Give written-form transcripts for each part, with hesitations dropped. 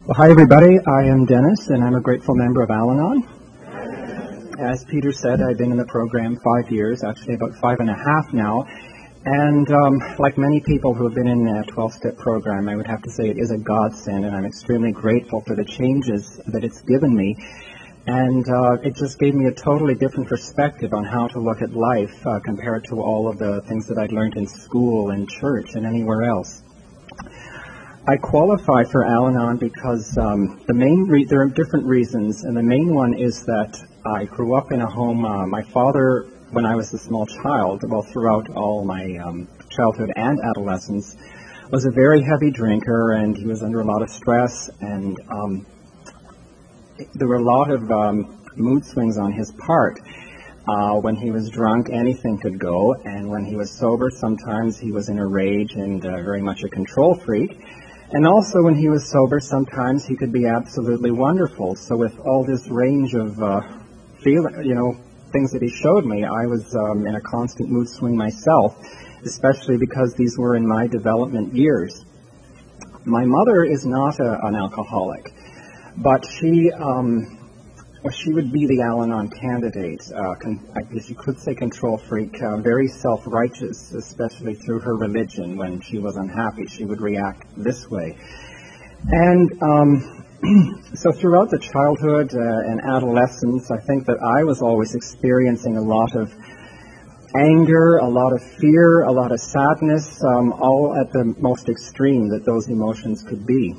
Well, hi everybody, I am Dennis and I'm a grateful member of Al-Anon. As Peter said, I've been in the program 5 years, actually about 5.5 now, and like many people who have been in a 12-step program, I would have to say it is a godsend, and I'm extremely grateful for the changes that it's given me, and it just gave me a totally different perspective on how to look at life compared to all of the things that I'd learned in school and church and anywhere else. I qualify for Al-Anon because there are different reasons, and the main one is that I grew up in a home. My father, when I was a small child, well, throughout all my childhood and adolescence, was a very heavy drinker, and he was under a lot of stress, and there were a lot of mood swings on his part. When he was drunk, anything could go, and when he was sober, sometimes he was in a rage and very much a control freak. And also when he was sober, sometimes he could be absolutely wonderful. So with all this range of things that he showed me, I was in a constant mood swing myself, especially because these were in my development years. My mother is not an alcoholic, but she would be the Al-Anon candidate. I guess you could say control freak, very self-righteous, especially through her religion. When she was unhappy, she would react this way. And so throughout the childhood and adolescence, I think that I was always experiencing a lot of anger, a lot of fear, a lot of sadness, all at the most extreme that those emotions could be.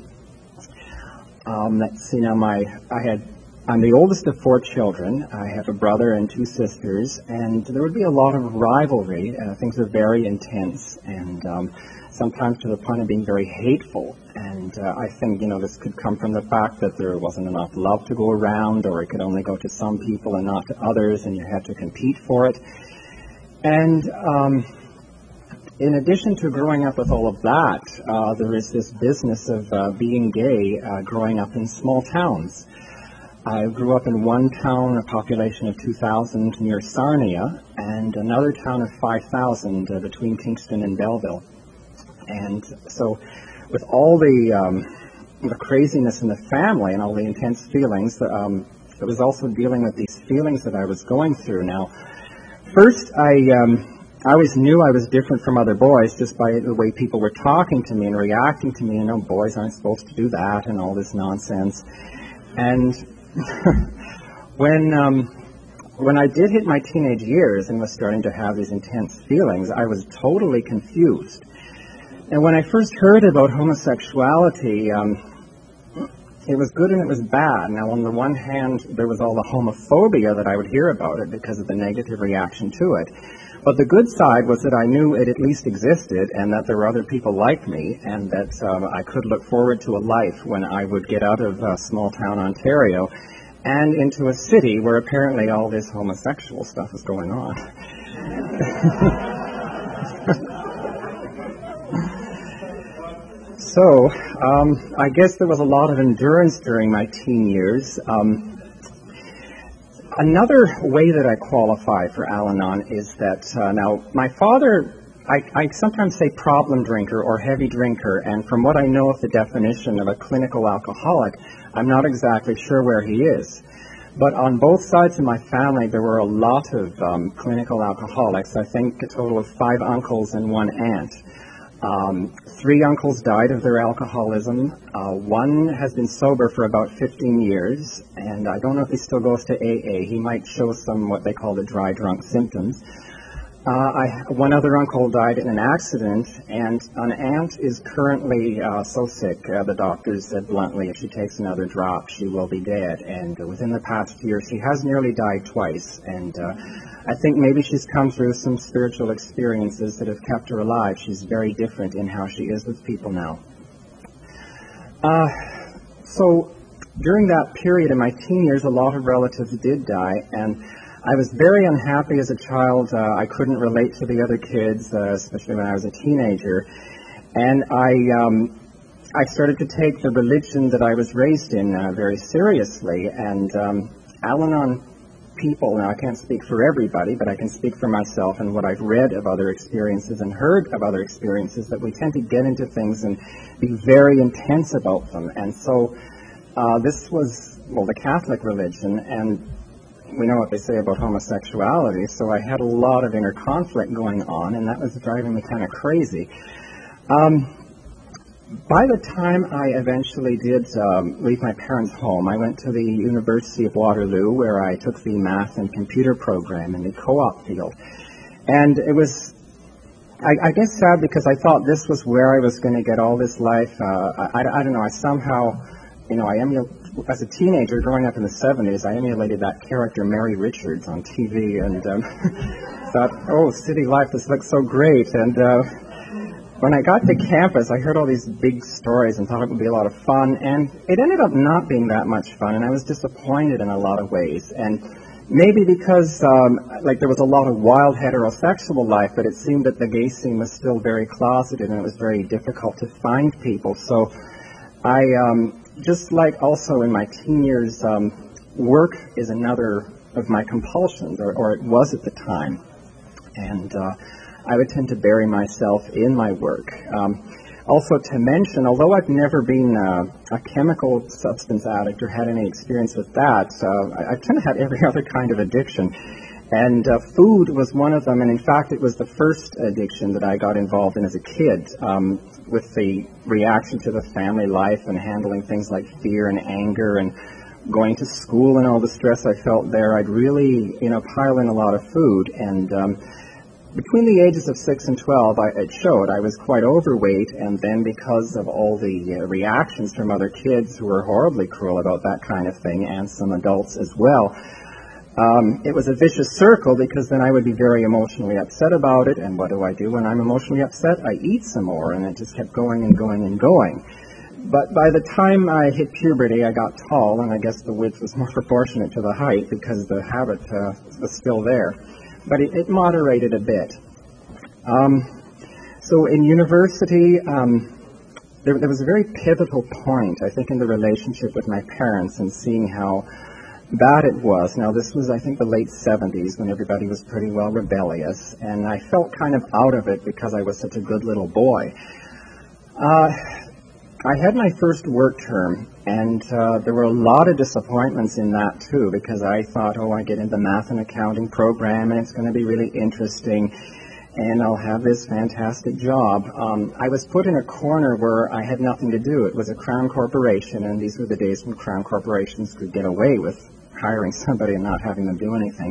Let's see now, I'm the oldest of 4 children. I have a brother and 2 sisters, and there would be a lot of rivalry. Things were very intense, and sometimes to the point of being very hateful. And I think, this could come from the fact that there wasn't enough love to go around, or it could only go to some people and not to others, and you had to compete for it. And in addition to growing up with all of that, there is this business of being gay growing up in small towns. I grew up in one town, a population of 2,000 near Sarnia, and another town of 5,000 between Kingston and Belleville. And so with all the craziness in the family and all the intense feelings, it was also dealing with these feelings that I was going through. Now, first, I always knew I was different from other boys just by the way people were talking to me and reacting to me. Boys aren't supposed to do that and all this nonsense. And when I did hit my teenage years and was starting to have these intense feelings, I was totally confused. And when I first heard about homosexuality, it was good and it was bad. Now, on the one hand, there was all the homophobia that I would hear about it because of the negative reaction to it. But the good side was that I knew it at least existed and that there were other people like me, and that I could look forward to a life when I would get out of small-town Ontario and into a city where apparently all this homosexual stuff is going on. So, I guess there was a lot of endurance during my teen years. Another way that I qualify for Al-Anon is that, now, my father, I sometimes say problem drinker or heavy drinker, and from what I know of the definition of a clinical alcoholic, I'm not exactly sure where he is. But on both sides of my family, there were a lot of clinical alcoholics. I think a total of 5 uncles and 1 aunt. 3 uncles died of their alcoholism. 1 has been sober for about 15 years, and I don't know if he still goes to AA. He might show some what they call the dry drunk symptoms. 1 other uncle died in an accident, and an aunt is currently so sick, the doctors said bluntly, if she takes another drop, she will be dead. And within the past year, she has nearly died twice, and I think maybe she's come through some spiritual experiences that have kept her alive. She's very different in how she is with people now. So during that period in my teen years, a lot of relatives did die, and I was very unhappy as a child. I couldn't relate to the other kids, especially when I was a teenager. And I started to take the religion that I was raised in very seriously. And Al-Anon people, now I can't speak for everybody, but I can speak for myself and what I've read of other experiences and heard of other experiences, that we tend to get into things and be very intense about them. And so this was, well, the Catholic religion, and we know what they say about homosexuality, so I had a lot of inner conflict going on, and that was driving me kind of crazy. By the time I eventually did leave my parents' home, I went to the University of Waterloo, where I took the math and computer program in the co-op field. And it was, I guess, sad because I thought this was where I was going to get all this life. I don't know, I somehow, as a teenager growing up in the 70s, I emulated that character Mary Richards on TV and thought, oh, city life, this looks so great. And when I got to campus, I heard all these big stories and thought it would be a lot of fun, and it ended up not being that much fun, and I was disappointed in a lot of ways. And maybe because, there was a lot of wild heterosexual life, but it seemed that the gay scene was still very closeted, and it was very difficult to find people. So I, just like also in my teen years, work is another of my compulsions, or it was at the time. And I would tend to bury myself in my work. Also to mention, although I've never been a chemical substance addict or had any experience with that, I've kind of had every other kind of addiction. And food was one of them, and in fact it was the first addiction that I got involved in as a kid, with the reaction to the family life and handling things like fear and anger and going to school and all the stress I felt there. I'd really, pile in a lot of food, and between the ages of 6 and 12, it showed I was quite overweight, and then because of all the reactions from other kids who were horribly cruel about that kind of thing, and some adults as well, it was a vicious circle, because then I would be very emotionally upset about it, and what do I do when I'm emotionally upset? I eat some more, and it just kept going and going and going. But by the time I hit puberty, I got tall, and I guess the width was more proportionate to the height, because the habit was still there. But it moderated a bit. So in university, there was a very pivotal point, I think, in the relationship with my parents and seeing how bad it was. Now, this was, I think, the late 70s when everybody was pretty well rebellious, and I felt kind of out of it because I was such a good little boy. I had my first work term, and there were a lot of disappointments in that, too, because I thought, I get into the math and accounting program, and it's going to be really interesting, and I'll have this fantastic job. I was put in a corner where I had nothing to do. It was a Crown Corporation, and these were the days when Crown Corporations could get away with hiring somebody and not having them do anything.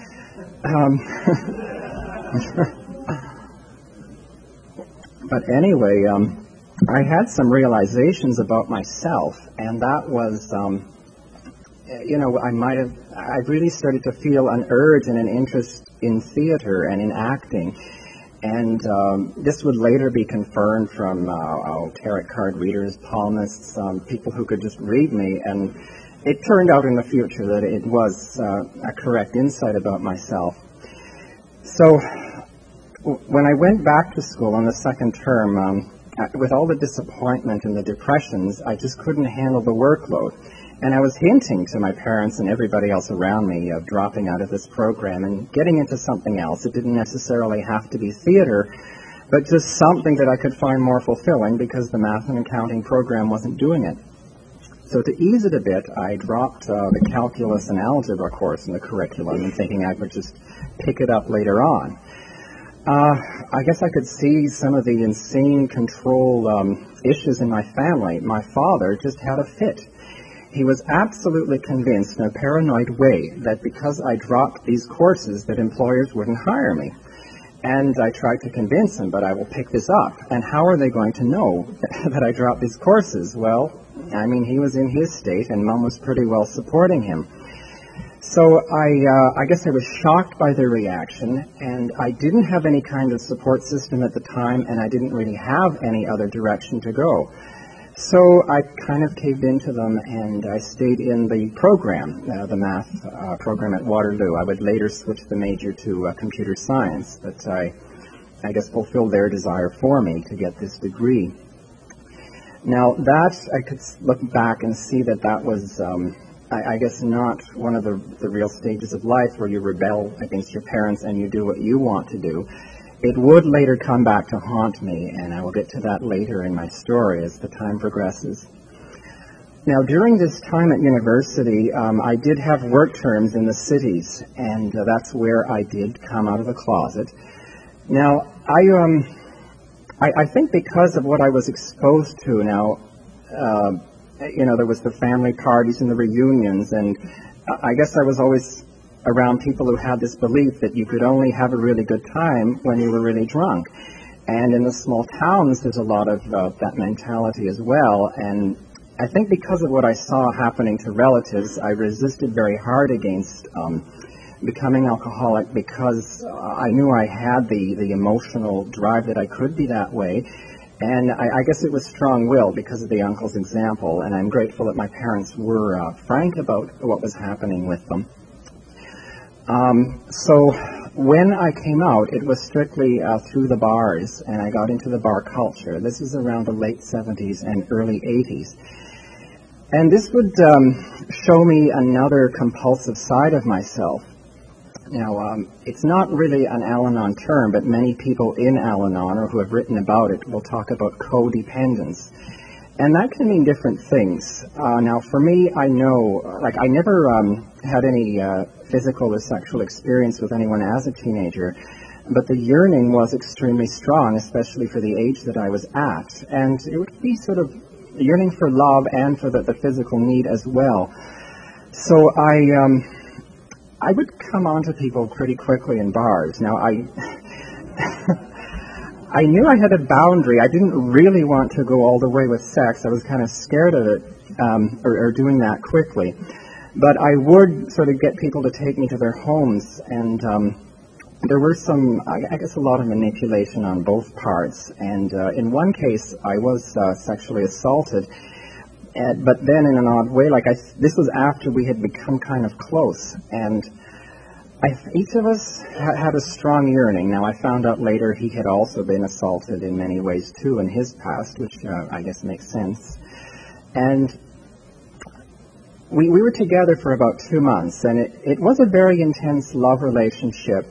But anyway, I had some realizations about myself, and that was, I really started to feel an urge and an interest in theater and in acting. And this would later be confirmed from tarot card readers, palmists, people who could just read me, and it turned out in the future that it was a correct insight about myself. So when I went back to school on the second term, with all the disappointment and the depressions, I just couldn't handle the workload. And I was hinting to my parents and everybody else around me of dropping out of this program and getting into something else. It didn't necessarily have to be theater, but just something that I could find more fulfilling, because the math and accounting program wasn't doing it. So to ease it a bit, I dropped the calculus and algebra course in the curriculum and thinking I would just pick it up later on. I guess I could see some of the insane control issues in my family. My father just had a fit. He was absolutely convinced in a paranoid way that because I dropped these courses that employers wouldn't hire me. And I tried to convince him, but I will pick this up. And how are they going to know that I dropped these courses? Well, he was in his state, and Mom was pretty well supporting him. So I guess I was shocked by their reaction, and I didn't have any kind of support system at the time, and I didn't really have any other direction to go. So I kind of caved into them, and I stayed in the program, the math program at Waterloo. I would later switch the major to computer science, but I guess fulfilled their desire for me to get this degree. Now that, I could look back and see that was, I guess, not one of the real stages of life where you rebel against your parents and you do what you want to do. It would later come back to haunt me, and I will get to that later in my story as the time progresses. Now, during this time at university, I did have work terms in the cities, and that's where I did come out of the closet. Now, I think because of what I was exposed to now, there was the family parties and the reunions, and I guess I was always around people who had this belief that you could only have a really good time when you were really drunk. And in the small towns, there's a lot of that mentality as well, and I think because of what I saw happening to relatives, I resisted very hard against becoming alcoholic because I knew I had the emotional drive that I could be that way. And I guess it was strong will because of the uncle's example, and I'm grateful that my parents were frank about what was happening with them. So when I came out, it was strictly through the bars, and I got into the bar culture. This is around the late 70s and early 80s. And this would show me another compulsive side of myself. Now, it's not really an Al-Anon term, but many people in Al-Anon or who have written about it will talk about codependence. And that can mean different things. Now, for me, I know, I never had any physical or sexual experience with anyone as a teenager, but the yearning was extremely strong, especially for the age that I was at. And it would be sort of yearning for love and for the physical need as well. So I would come on to people pretty quickly in bars. Now, I knew I had a boundary. I didn't really want to go all the way with sex. I was kind of scared of it, or doing that quickly. But I would sort of get people to take me to their homes, and there were some, I guess, a lot of manipulation on both parts. And in one case, I was sexually assaulted, but then in an odd way, this was after we had become kind of close. And each of us had a strong yearning. Now, I found out later he had also been assaulted in many ways, too, in his past, which I guess makes sense. And we were together for about 2 months, and it was a very intense love relationship.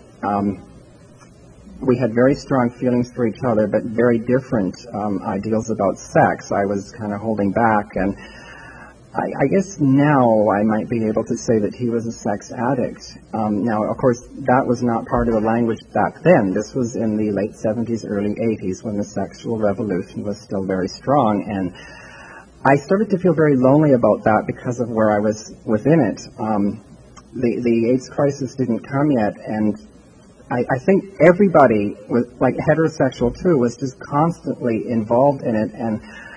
We had very strong feelings for each other, but very different ideals about sex. I was kind of holding back, and I guess now I might be able to say that he was a sex addict. Now, of course, that was not part of the language back then. This was in the late 70s, early 80s, when the sexual revolution was still very strong, and I started to feel very lonely about that because of where I was within it. The AIDS crisis didn't come yet, and I think everybody, like heterosexual too, was just constantly involved in it, and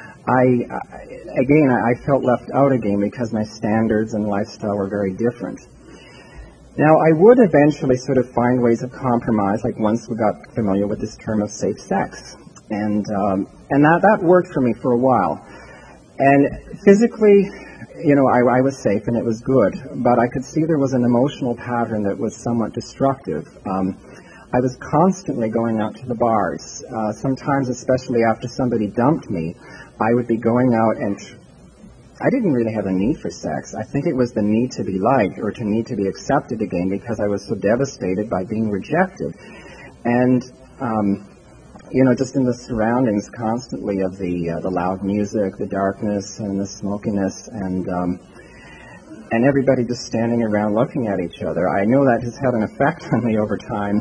I felt left out again because my standards and lifestyle were very different. Now, I would eventually sort of find ways of compromise, like once we got familiar with this term of safe sex, and that worked for me for a while. And physically, I was safe and it was good, but I could see there was an emotional pattern that was somewhat destructive. I was constantly going out to the bars. Sometimes, especially after somebody dumped me, I would be going out, and I didn't really have a need for sex. I think it was the need to be liked or to need to be accepted again because I was so devastated by being rejected. And just in the surroundings constantly of the loud music, the darkness, and the smokiness, and everybody just standing around looking at each other. I know that has had an effect on me over time.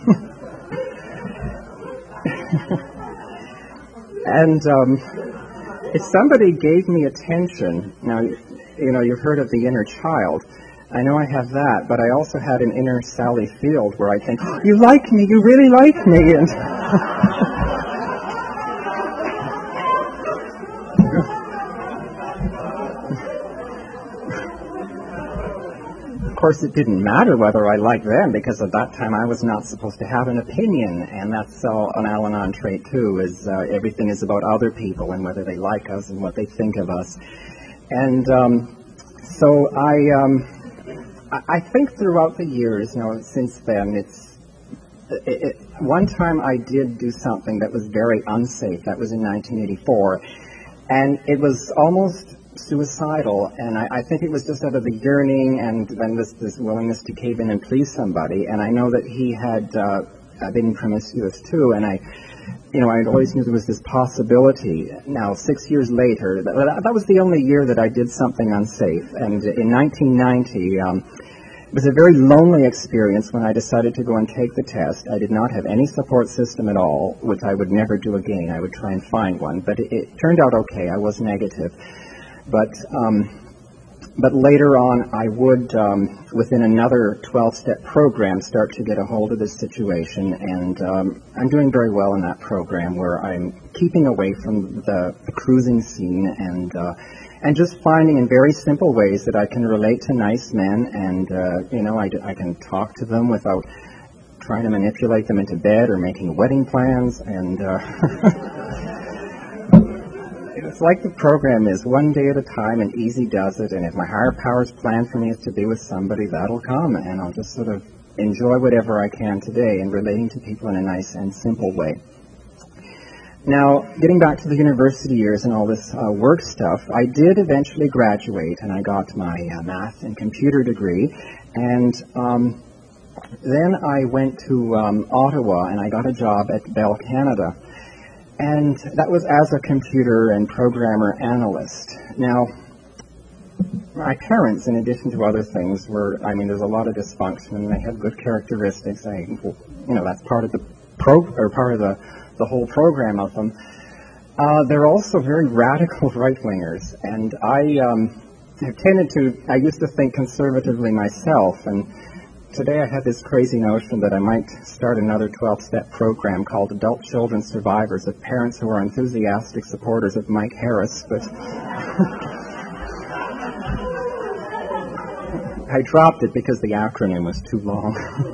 And if somebody gave me attention, now, you've heard of the inner child. I know I have that, but I also had an inner Sally Field where I think, you like me, you really like me. And of course, it didn't matter whether I liked them, because at that time I was not supposed to have an opinion, and that's an Al-Anon trait too, is everything is about other people and whether they like us and what they think of us. And so I think throughout the years, since then, one time I did do something that was very unsafe. That was in 1984, and it was almost suicidal, and I think it was just out of the yearning and then this willingness to cave in and please somebody. And I know that he had been promiscuous too, and I always knew there was this possibility. Now, 6 years later, that was the only year that I did something unsafe. And in 1990, it was a very lonely experience when I decided to go and take the test. I did not have any support system at all, which I would never do again. I would try and find one. But it turned out okay. I was negative. But later on, I would, within another 12-step program, start to get a hold of this situation. And I'm doing very well in that program, where I'm keeping away from the cruising scene and just finding in very simple ways that I can relate to nice men, and I can talk to them without trying to manipulate them into bed or making wedding plans. And it's like the program is one day at a time, and easy does it. And if my higher power's plan for me is to be with somebody, that'll come, and I'll just sort of enjoy whatever I can today and relating to people in a nice and simple way. Now, getting back to the university years and all this work stuff, I did eventually graduate, and I got my math and computer degree. And then I went to Ottawa, and I got a job at Bell Canada. And that was as a computer and programmer analyst. Now, my parents, in addition to other things, there's a lot of dysfunction, and they had good characteristics. That's part of the whole program of them. They're also very radical right-wingers, and I used to think conservatively myself, and today I had this crazy notion that I might start another 12-step program called Adult Children Survivors of parents who are enthusiastic supporters of Mike Harris, but I dropped it because the acronym was too long.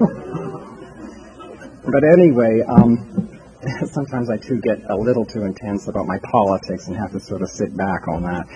But anyway, sometimes I too get a little too intense about my politics and have to sort of sit back on that.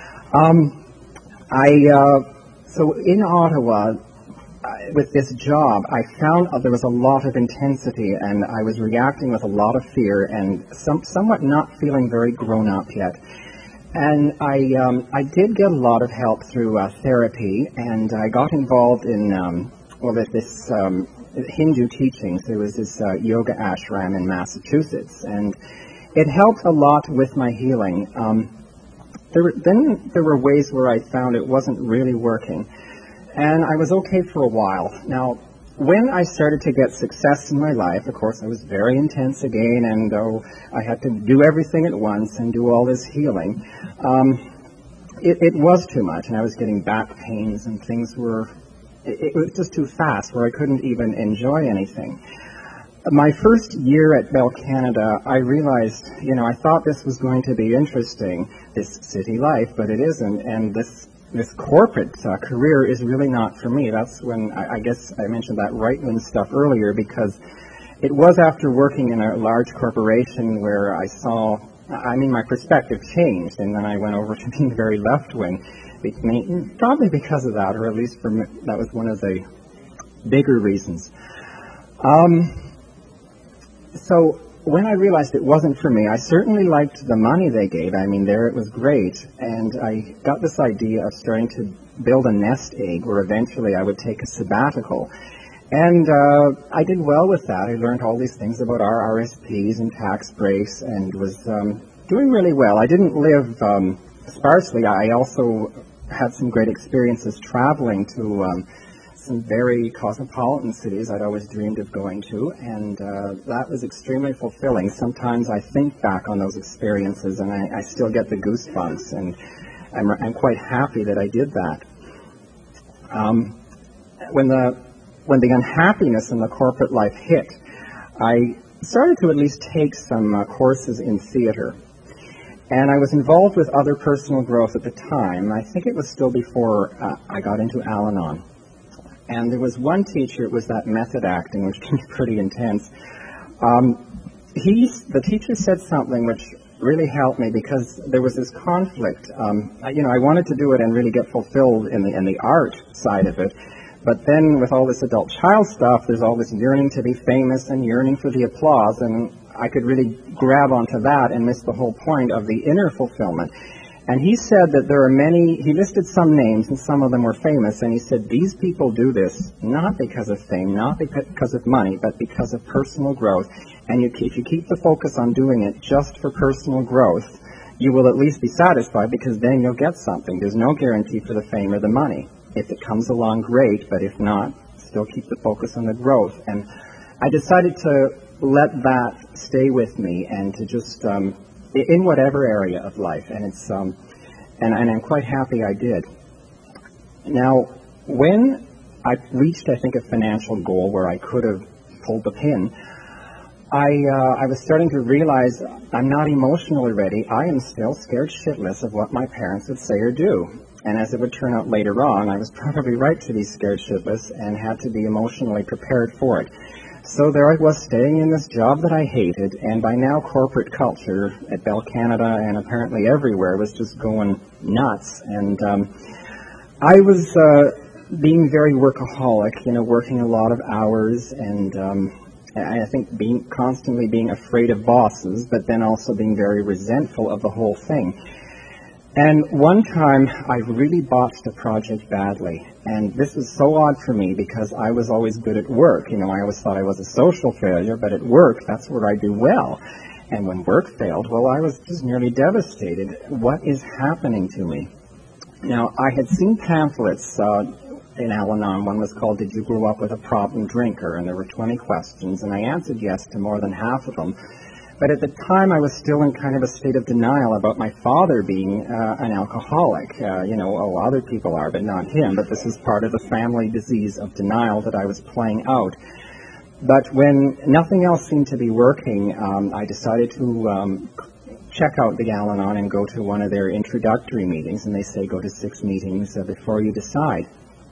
So in Ottawa, with this job, I found there was a lot of intensity, and I was reacting with a lot of fear and somewhat not feeling very grown up yet. And I did get a lot of help through therapy, and I got involved in this Hindu teachings. There was this yoga ashram in Massachusetts, and it helped a lot with my healing. There were ways where I found it wasn't really working. And I was okay for a while. Now, when I started to get success in my life, of course, I was very intense again, and I had to do everything at once and do all this healing. It was too much, and I was getting back pains, and it was just too fast, where I couldn't even enjoy anything. My first year at Bell Canada, I realized, I thought this was going to be interesting, this city life, but it isn't, and this corporate career is really not for me. That's when I guess I mentioned that right-wing stuff earlier, because it was after working in a large corporation where I saw, my perspective changed, and then I went over to being very left-wing, probably because of that, or at least for me, that was one of the bigger reasons. So when I realized it wasn't for me, I certainly liked the money they gave. There it was great. And I got this idea of starting to build a nest egg where eventually I would take a sabbatical. And I did well with that. I learned all these things about RRSPs and tax breaks and was doing really well. I didn't live sparsely. I also had some great experiences traveling to some very cosmopolitan cities I'd always dreamed of going to, and that was extremely fulfilling. Sometimes I think back on those experiences, and I still get the goosebumps, and I'm quite happy that I did that. When the unhappiness in the corporate life hit, I started to at least take some courses in theater. And I was involved with other personal growth at the time. I think it was still before I got into Al-Anon. And there was one teacher, it was that method acting, which can be pretty intense. The teacher said something which really helped me, because there was this conflict. I wanted to do it and really get fulfilled in the art side of it. But then with all this adult child stuff, there's all this yearning to be famous and yearning for the applause, and I could really grab onto that and miss the whole point of the inner fulfillment. And he said that there are many, he listed some names, and some of them were famous, and he said these people do this not because of fame, not because of money, but because of personal growth. And if you keep the focus on doing it just for personal growth, you will at least be satisfied, because then you'll get something. There's no guarantee for the fame or the money. If it comes along, great, but if not, still keep the focus on the growth. And I decided to let that stay with me, and to just in whatever area of life, and it's and I'm quite happy I did. Now, when I reached, I think, a financial goal where I could have pulled the pin, I was starting to realize I'm not emotionally ready. I am still scared shitless of what my parents would say or do. And as it would turn out later on, I was probably right to be scared shitless and had to be emotionally prepared for it. So there I was, staying in this job that I hated, and by now corporate culture at Bell Canada and apparently everywhere was just going nuts. And I was being very workaholic, working a lot of hours, and I think constantly being afraid of bosses, but then also being very resentful of the whole thing. And one time, I really botched a project badly. And this is so odd for me, because I was always good at work. I always thought I was a social failure, but at work, that's where I do well. And when work failed, well, I was just nearly devastated. What is happening to me? Now, I had seen pamphlets in Al-Anon. One was called, "Did You Grow Up with a Problem Drinker?" And there were 20 questions, and I answered yes to more than half of them. But at the time, I was still in kind of a state of denial about my father being an alcoholic. Other people are, but not him. But this is part of the family disease of denial that I was playing out. But when nothing else seemed to be working, I decided to check out the Al-Anon and go to one of their introductory meetings. And they say go to 6 meetings before you decide.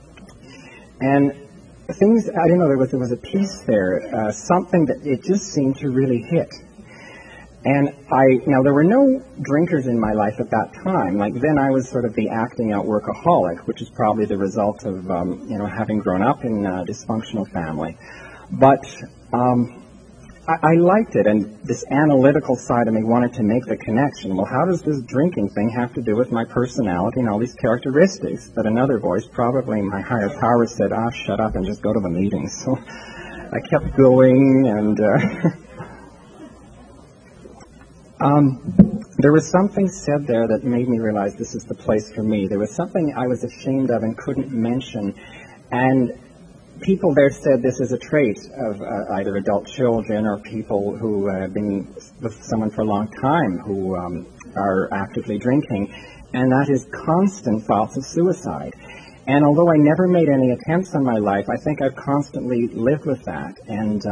And things, I don't know, there was a piece there, something that it just seemed to really hit. And now there were no drinkers in my life at that time. Like then I was sort of the acting out workaholic, which is probably the result of, having grown up in a dysfunctional family. But I liked it, and this analytical side of me wanted to make the connection. Well, how does this drinking thing have to do with my personality and all these characteristics? But another voice, probably my higher power, said, shut up and just go to the meetings. So I kept going, and there was something said there that made me realize this is the place for me. There was something I was ashamed of and couldn't mention, and people there said this is a trait of either adult children or people who have been with someone for a long time who are actively drinking, and that is constant thoughts of suicide. And although I never made any attempts on my life, I think I've constantly lived with that. And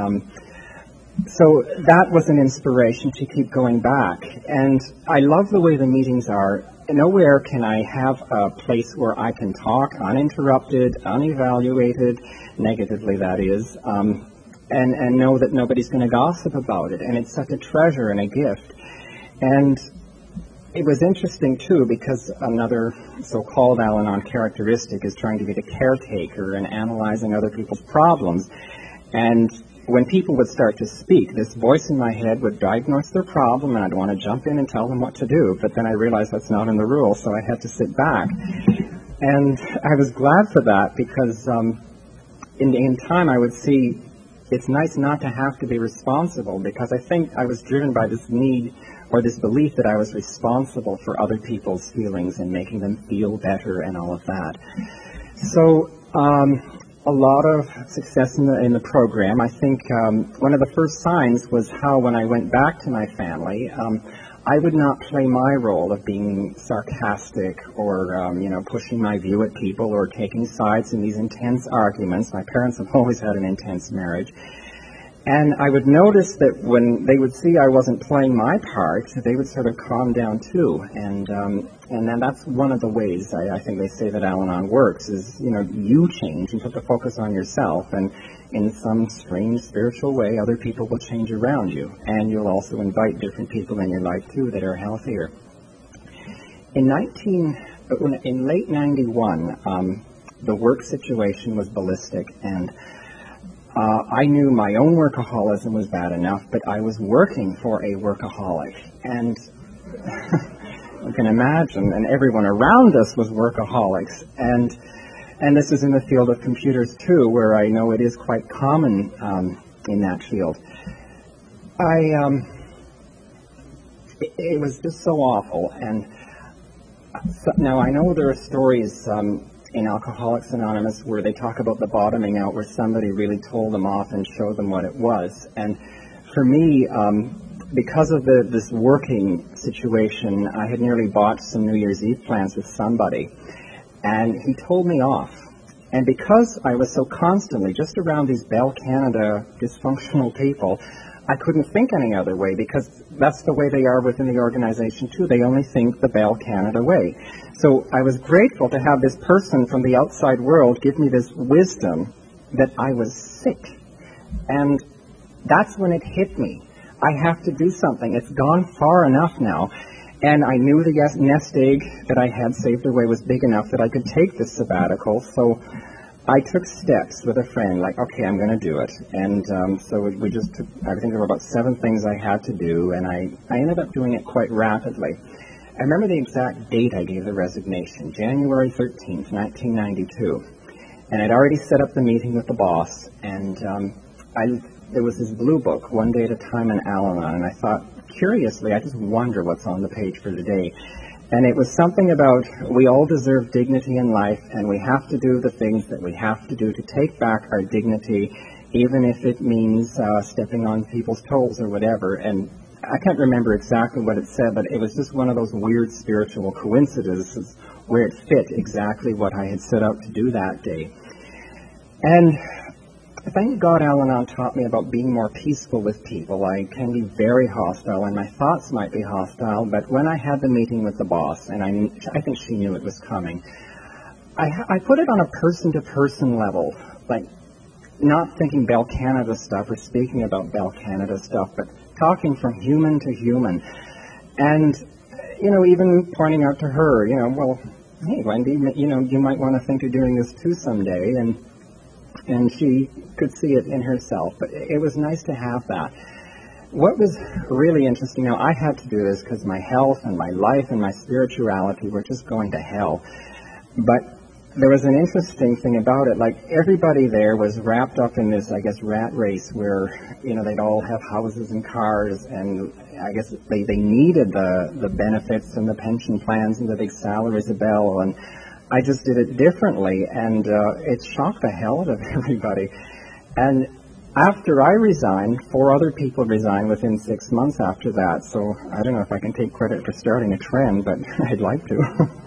so that was an inspiration to keep going back. And I love the way the meetings are. Nowhere can I have a place where I can talk uninterrupted, unevaluated, negatively that is, and know that nobody's going to gossip about it. And it's such a treasure and a gift. And it was interesting, too, because another so-called Al-Anon characteristic is trying to be the caretaker and analyzing other people's problems. And when people would start to speak, this voice in my head would diagnose their problem, and I'd want to jump in and tell them what to do. But then I realized that's not in the rules, so I had to sit back. And I was glad for that, because in time I would see it's nice not to have to be responsible, because I think I was driven by this need or this belief that I was responsible for other people's feelings and making them feel better and all of that. So a lot of success in the program. I think one of the first signs was how when I went back to my family, I would not play my role of being sarcastic or, pushing my view at people or taking sides in these intense arguments. My parents have always had an intense marriage. And I would notice that when they would see I wasn't playing my part, they would sort of calm down too. And then that's one of the ways I think they say that Al-Anon works is, you change and put the focus on yourself, and in some strange spiritual way, other people will change around you. And you'll also invite different people in your life too that are healthier. In late 91, the work situation was ballistic, and I knew my own workaholism was bad enough, but I was working for a workaholic. And you can imagine, and everyone around us was workaholics. And this is in the field of computers too, where I know it is quite common in that field. It was just so awful. And so, now I know there are stories in Alcoholics Anonymous where they talk about the bottoming out, where somebody really told them off and showed them what it was. And for me, because of this working situation, I had nearly bought some New Year's Eve plans with somebody, and he told me off. And because I was so constantly just around these Bell Canada dysfunctional people, I couldn't think any other way, because that's the way they are within the organization too. They only think the Bell Canada way. So I was grateful to have this person from the outside world give me this wisdom that I was sick. And that's when it hit me. I have to do something. It's gone far enough now. And I knew the nest egg that I had saved away was big enough that I could take this sabbatical. So I took steps with a friend, like, okay, I'm going to do it. And so we just took, I think there were about 7 things I had to do, and I ended up doing it quite rapidly. I remember the exact date I gave the resignation, January 13th, 1992. And I'd already set up the meeting with the boss, and there was this blue book, One Day at a Time in Al-Anon, and I thought, curiously, I just wonder what's on the page for today. And it was something about we all deserve dignity in life, and we have to do the things that we have to do to take back our dignity, even if it means stepping on people's toes or whatever. And I can't remember exactly what it said, but it was just one of those weird spiritual coincidences where it fit exactly what I had set out to do that day. And thank God Al-Anon taught me about being more peaceful with people. I can be very hostile, and my thoughts might be hostile, but when I had the meeting with the boss, and I think she knew it was coming, I put it on a person-to-person level, like not thinking Bell Canada stuff or speaking about Bell Canada stuff, but talking from human to human. And, even pointing out to her, well, hey, Wendy, you might want to think of doing this too someday, and she could see it in herself, but it was nice to have that. What was really interesting, now I had to do this because my health and my life and my spirituality were just going to hell, but there was an interesting thing about it, like everybody there was wrapped up in this, I guess, rat race where, they'd all have houses and cars, and I guess they needed the benefits and the pension plans and the big salaries of Bell, and I just did it differently, and it shocked the hell out of everybody. And after I resigned, 4 other people resigned within 6 months after that, so I don't know if I can take credit for starting a trend, but I'd like to.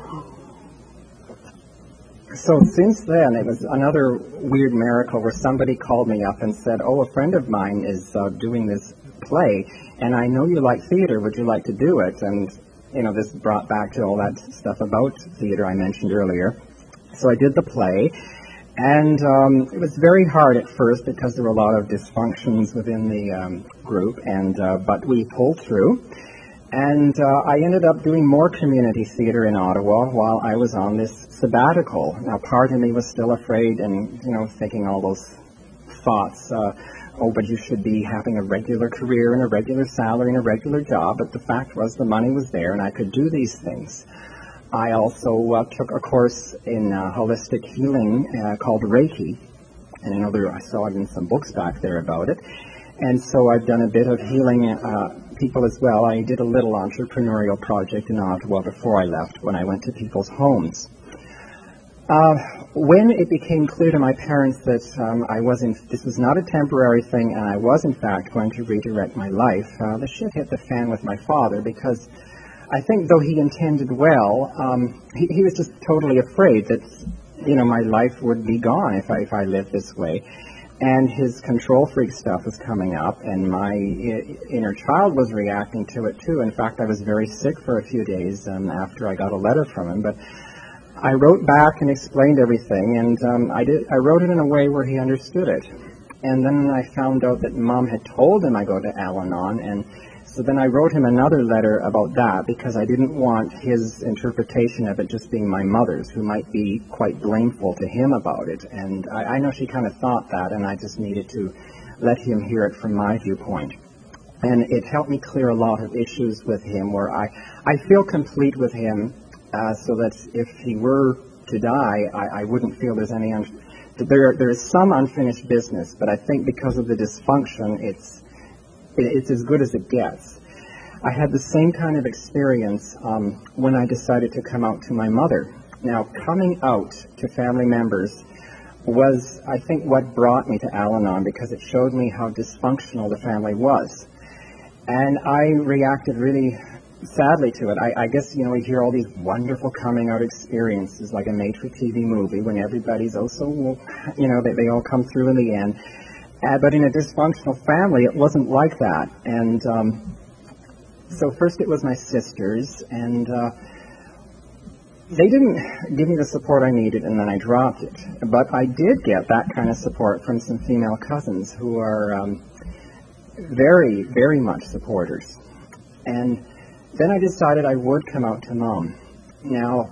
So since then, it was another weird miracle where somebody called me up and said, oh, a friend of mine is doing this play, and I know you like theater, would you like to do it? And this brought back to all that stuff about theater I mentioned earlier. So I did the play, and it was very hard at first because there were a lot of dysfunctions within the group, but we pulled through. And I ended up doing more community theater in Ottawa while I was on this sabbatical. Now, part of me was still afraid and, thinking all those thoughts, but you should be having a regular career and a regular salary and a regular job. But the fact was the money was there and I could do these things. I also took a course in holistic healing called Reiki. And I saw it in some books back there about it. And so I've done a bit of healing people as well. I did a little entrepreneurial project in Ottawa before I left when I went to people's homes. When it became clear to my parents that this was not a temporary thing and I was in fact going to redirect my life, the shit hit the fan with my father because I think though he intended well, he was just totally afraid that, my life would be gone if I lived this way. And his control freak stuff was coming up, and my inner child was reacting to it too. In fact, I was very sick for a few days after I got a letter from him. But I wrote back and explained everything, and I wrote it in a way where he understood it. And then I found out that Mom had told him I go to Al-Anon, and so then I wrote him another letter about that because I didn't want his interpretation of it just being my mother's, who might be quite blameful to him about it. And I know she kind of thought that, and I just needed to let him hear it from my viewpoint. And it helped me clear a lot of issues with him where I feel complete with him, so that if he were to die, I wouldn't feel there's any, there is some unfinished business, but I think because of the dysfunction, it's as good as it gets. I had the same kind of experience when I decided to come out to my mother. Now, coming out to family members was, I think, what brought me to Al-Anon, because it showed me how dysfunctional the family was. And I reacted really sadly to it. I guess, we hear all these wonderful coming out experiences, like a made-for-TV movie, when everybody's they all come through in the end. But in a dysfunctional family, it wasn't like that. And so first it was my sisters, and they didn't give me the support I needed, and then I dropped it. But I did get that kind of support from some female cousins who are very, very much supporters. And then I decided I would come out to Mom. Now,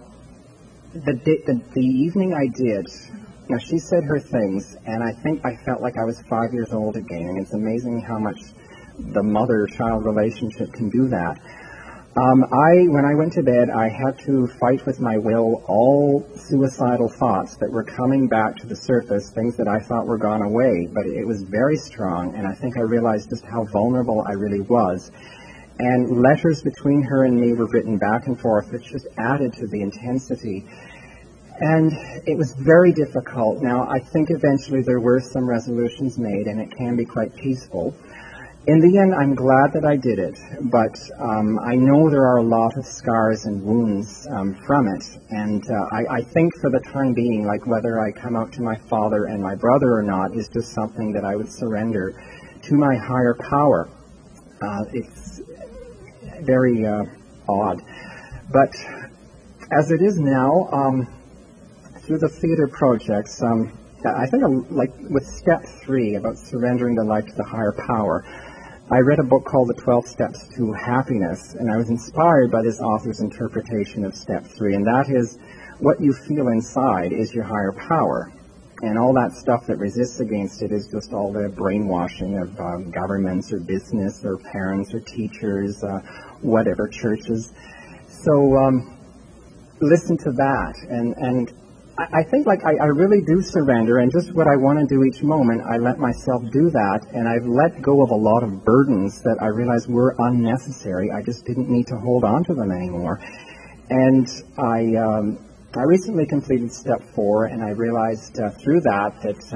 the evening I did, she said her things, and I think I felt like I was 5 years old again, and it's amazing how much the mother-child relationship can do that. When I went to bed, I had to fight with my will all suicidal thoughts that were coming back to the surface, things that I thought were gone away, but it was very strong, and I think I realized just how vulnerable I really was. And letters between her and me were written back and forth, which just added to the intensity. And it was very difficult. Now, I think eventually there were some resolutions made, and it can be quite peaceful. In the end, I'm glad that I did it, but I know there are a lot of scars and wounds from it, and I think for the time being, like whether I come out to my father and my brother or not is just something that I would surrender to my higher power. It's very odd. But as it is now, through the theater projects, I think like with step 3 about surrendering the life to the higher power, I read a book called The 12 Steps to Happiness, and I was inspired by this author's interpretation of step 3, and that is what you feel inside is your higher power. And all that stuff that resists against it is just all the brainwashing of governments or business or parents or teachers, whatever, churches. So listen to that. And I think I really do surrender, and just what I want to do each moment, I let myself do that, and I've let go of a lot of burdens that I realized were unnecessary. I just didn't need to hold on to them anymore. And I recently completed step 4, and I realized through that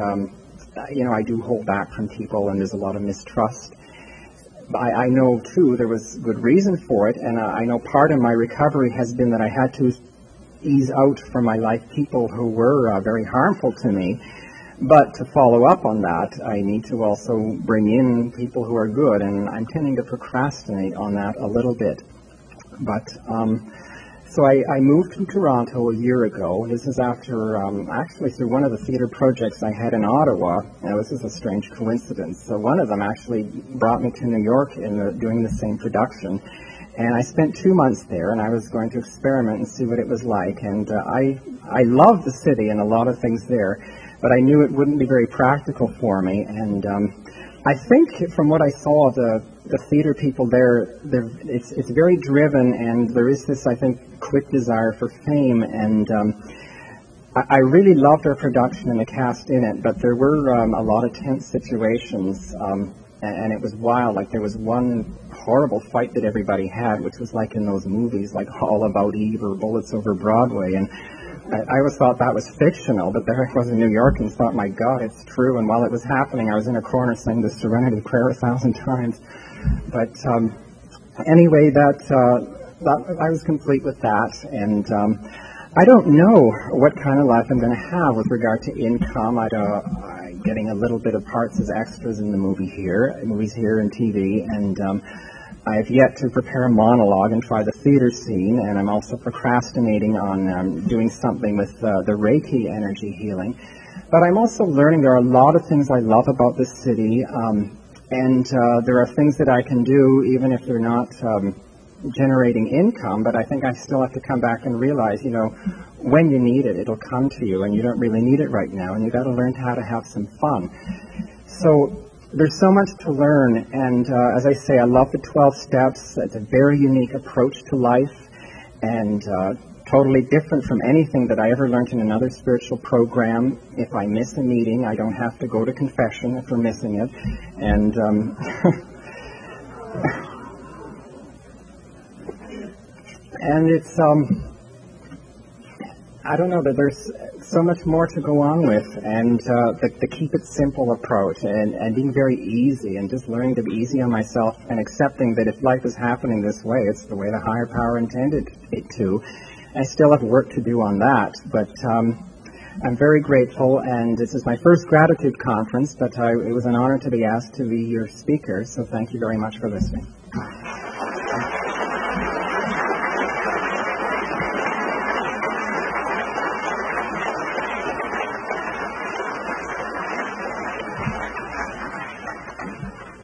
I do hold back from people, and there's a lot of mistrust. I know, too, there was good reason for it, and I know part of my recovery has been that I had to ease out from my life people who were very harmful to me. But to follow up on that, I need to also bring in people who are good, and I'm tending to procrastinate on that a little bit. But so I moved to Toronto a year ago. This is after, actually through one of the theater projects I had in Ottawa. Now, this is a strange coincidence. So one of them actually brought me to New York doing the same production. And I spent 2 months there, and I was going to experiment and see what it was like. And I love the city and a lot of things there, but I knew it wouldn't be very practical for me. And I think from what I saw of the theater people there, it's very driven, and there is this, I think, quick desire for fame. And I really loved our production and the cast in it, but there were a lot of tense situations, and it was wild. Like, there was one horrible fight that everybody had, which was like in those movies, like All About Eve or Bullets Over Broadway, and I always thought that was fictional, but there I was in New York and thought, my God, it's true. And while it was happening, I was in a corner saying the Serenity Prayer 1,000 times. But anyway, I was complete with that, and I don't know what kind of life I'm going to have with regard to income. I'm getting a little bit of parts as extras in the movies here and TV, and I have yet to prepare a monologue and try the theater scene, and I'm also procrastinating on doing something with the Reiki energy healing. But I'm also learning there are a lot of things I love about this city, and there are things that I can do even if they're not generating income, but I think I still have to come back and realize, when you need it, it'll come to you, and you don't really need it right now, and you've got to learn how to have some fun. So there's so much to learn, and as I say, I love the 12 steps. It's a very unique approach to life, and totally different from anything that I ever learned in another spiritual program. If I miss a meeting, I don't have to go to confession for missing it, and and it's I don't know, that there's so much more to go on with, and the keep it simple approach, and being very easy, and just learning to be easy on myself, and accepting that if life is happening this way, it's the way the higher power intended it to. I still have work to do on that, but I'm very grateful, and this is my first gratitude conference, but it was an honor to be asked to be your speaker, so thank you very much for listening.